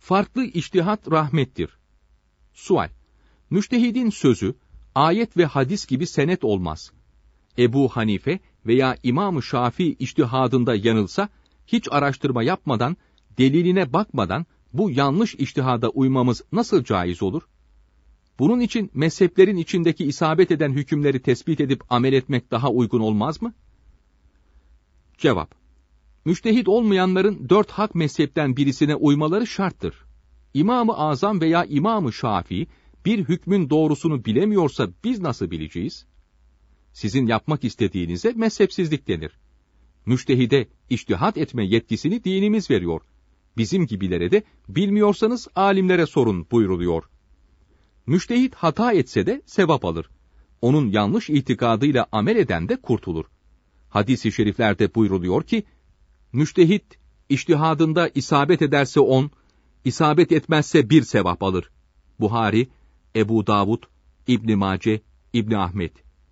Farklı içtihat rahmettir. Sual: Müçtehidin sözü, ayet ve hadis gibi senet olmaz. Ebu Hanife veya İmam-ı Şafii içtihadında yanılsa, hiç araştırma yapmadan, deliline bakmadan, bu yanlış içtihada uymamız nasıl caiz olur? Bunun için mezheplerin içindeki isabet eden hükümleri tespit edip amel etmek daha uygun olmaz mı? Cevap: Müçtehit olmayanların 4 hak mezhepten birisine uymaları şarttır. İmam-ı Azam veya İmam-ı Şafii bir hükmün doğrusunu bilemiyorsa biz nasıl bileceğiz? Sizin yapmak istediğinize mezhepsizlik denir. Müçtehide içtihat etme yetkisini dinimiz veriyor. Bizim gibilere de bilmiyorsanız alimlere sorun buyruluyor. Müçtehit hata etse de sevap alır. Onun yanlış itikadıyla amel eden de kurtulur. Hadis-i şeriflerde buyruluyor ki, müçtehit içtihadında isabet ederse 10, isabet etmezse 1 sevap alır. Buhari, Ebu Davud, İbn Mace, İbn Ahmet.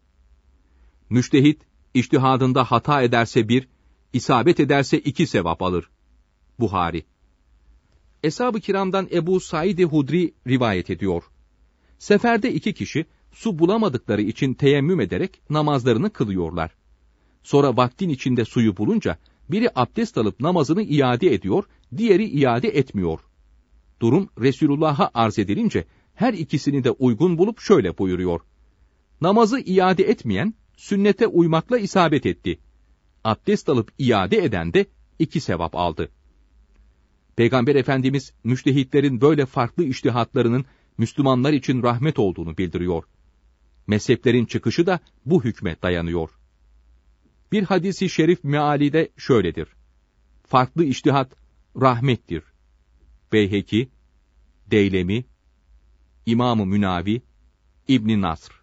Müçtehit içtihadında hata ederse 1, isabet ederse 2 sevap alır. Buhari. Eshab-ı kiramdan Ebu Said Hudri rivayet ediyor. Seferde 2 kişi su bulamadıkları için teyemmüm ederek namazlarını kılıyorlar. Sonra vaktin içinde suyu bulunca biri abdest alıp namazını iade ediyor, diğeri iade etmiyor. Durum Resulullah'a arz edilince her ikisini de uygun bulup şöyle buyuruyor: Namazı iade etmeyen sünnete uymakla isabet etti. Abdest alıp iade eden de 2 sevap aldı. Peygamber Efendimiz müçtehitlerin böyle farklı içtihatlarının Müslümanlar için rahmet olduğunu bildiriyor. Mezheplerin çıkışı da bu hükme dayanıyor. Bir hadisi şerif meali de şöyledir: Farklı içtihat rahmettir. Beyheki, Deylemi, İmam-ı Münavi, İbn Nasr.